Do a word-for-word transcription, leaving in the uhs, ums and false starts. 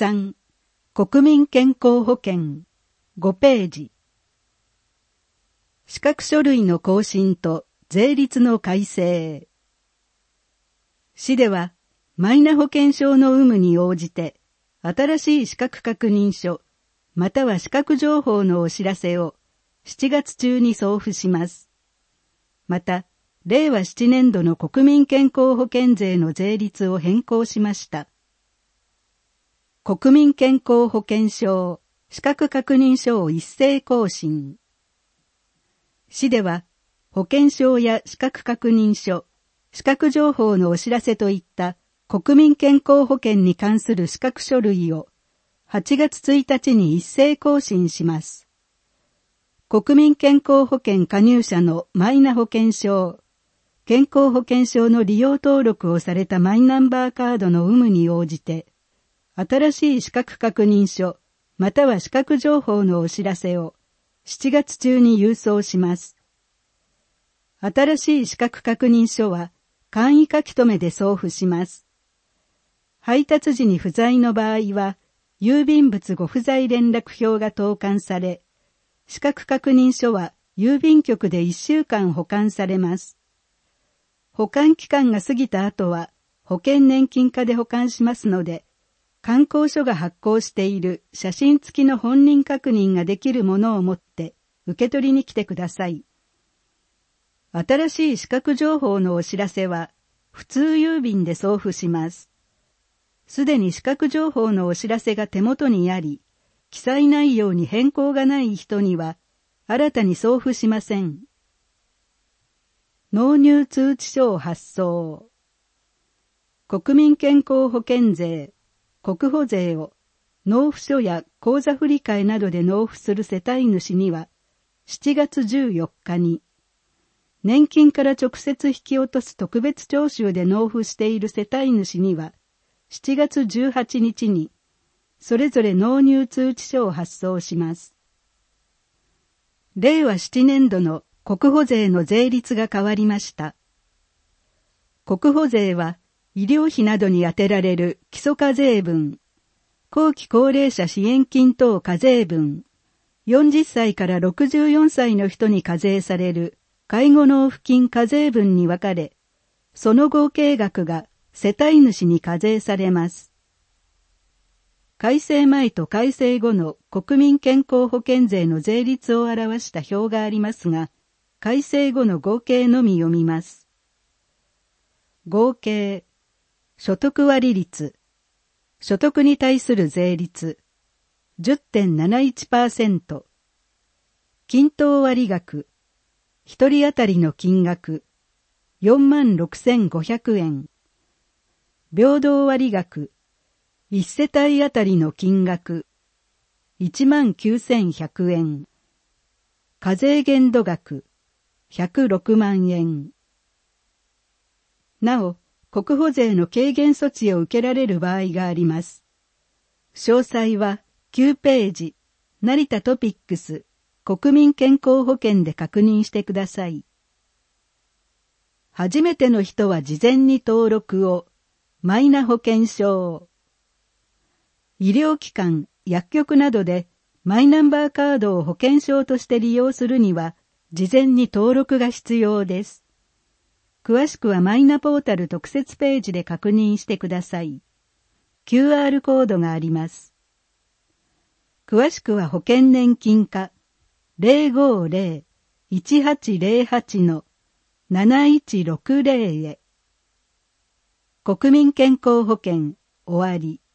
さん、国民健康保険、ごページ。資格書類の更新と税率の改正。市では、マイナ保険証の有無に応じて、新しい資格確認書、または資格情報のお知らせをしちがつ中に送付します。また、れいわななねん度の国民健康保険税の税率を変更しました。国民健康保険証、資格確認書を一斉更新。市では、保険証や資格確認書、資格情報のお知らせといった国民健康保険に関する資格書類をはちがつついたちに一斉更新します。国民健康保険加入者のマイナ保険証、健康保険証の利用登録をされたマイナンバーカードの有無に応じて、新しい資格確認書、または資格情報のお知らせをしちがつ中に郵送します。新しい資格確認書は簡易書き留めで送付します。配達時に不在の場合は、郵便物ご不在連絡票が投函され、資格確認書は郵便局でいっしゅうかん保管されます。保管期間が過ぎた後は保険年金課で保管しますので、観光所が発行している写真付きの本人確認ができるものを持って受け取りに来てください。新しい資格情報のお知らせは普通郵便で送付します。すでに資格情報のお知らせが手元にあり、記載内容に変更がない人には新たに送付しません。納入通知書を発送。国民健康保険税、国保税を納付書や口座振替などで納付する世帯主にはしちがつじゅうよっかに、年金から直接引き落とす特別徴収で納付している世帯主にはしちがつじゅうはちにちにそれぞれ納入通知書を発送します。れいわななねん度の国保税の税率が変わりました。国保税は医療費などに充てられる基礎課税分、後期高齢者支援金等課税分、よんじゅっさいからろくじゅうよんさいの人に課税される介護納付金課税分に分かれ、その合計額が世帯主に課税されます。改正前と改正後の国民健康保険税の税率を表した表がありますが、改正後の合計のみ読みます。合計、所得割率、所得に対する税率、じゅってんなないちパーセント、均等割額、一人当たりの金額、よんまんろくせんごひゃくえん、平等割額、一世帯当たりの金額、いちまんきゅうせんひゃくえん、課税限度額、ひゃくろくまんえん。なお、国保税の軽減措置を受けられる場合があります。詳細はきゅうページ、成田トピックス、国民健康保険で確認してください。初めての人は事前に登録を、マイナ保険証。医療機関、薬局などでマイナンバーカードを保険証として利用するには、事前に登録が必要です。詳しくはマイナポータル特設ページで確認してください。キューアール コードがあります。詳しくは保険年金課 ゼロごゼロ いちはちゼロはち のなないちろくゼロ へ。国民健康保険終わり。